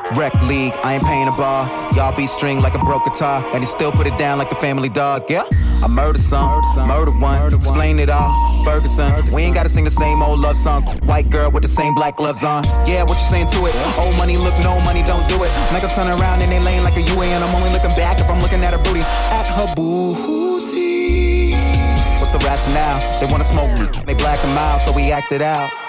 Rec league, I ain't paying a bar. Y'all beat string like a broke guitar, and he still put it down like the family dog. Yeah, I murdered some, murdered one. Explain it all, Ferguson. We ain't gotta sing the same old love song. White girl with the same black gloves on. Yeah, what you saying to it? Old money, look, no money, don't do it. Make her turn around in they lane like a UA, and I'm only looking back if I'm looking at her booty. At her booty. What's the rationale? They wanna smoke, they black 'em out, so we act it out.